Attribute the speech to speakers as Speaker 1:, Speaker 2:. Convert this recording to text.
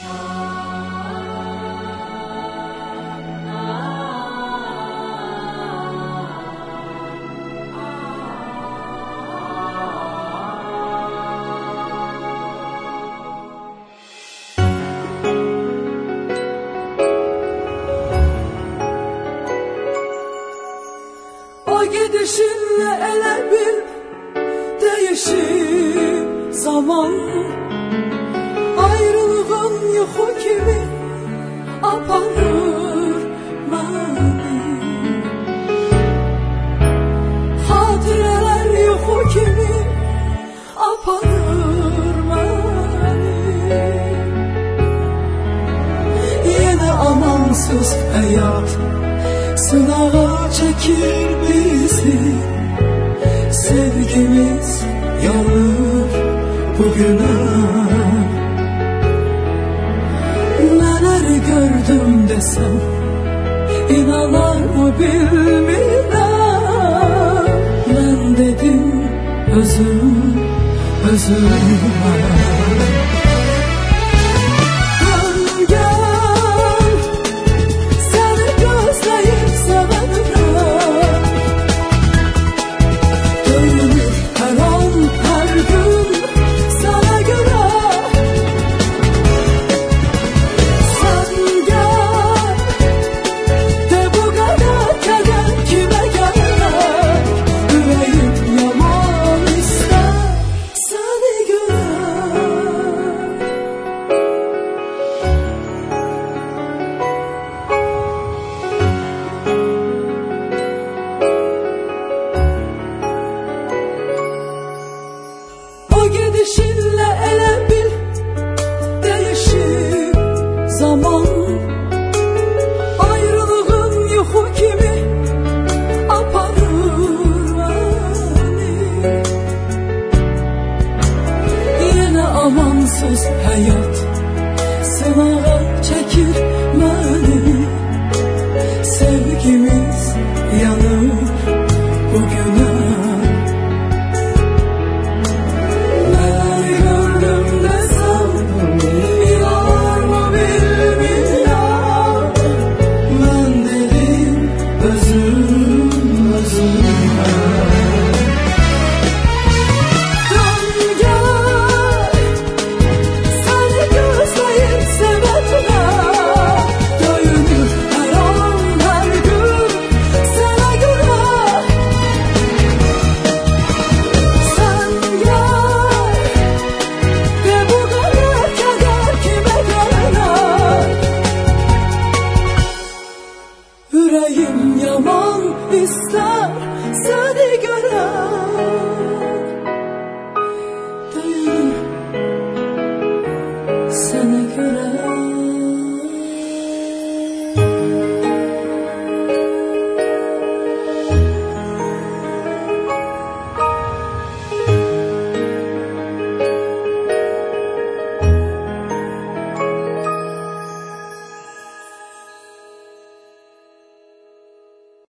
Speaker 1: Gidişinle elə bil değişir zaman, ayrılığın yuxu kimi aparır məni. Xatirələr yuxu kimi aparır məni. Yenə amansız həyat sınağa çekir bizi, sevgimiz yanır bugüne. Neler gördüm desem inanar mı bilmirəm. Ben dedim özüm özüme. Gidişinle elə bil değişir zaman, ayrılığın yuxu kimi aparır məni. Yenə amansız həyat sınağa çəkir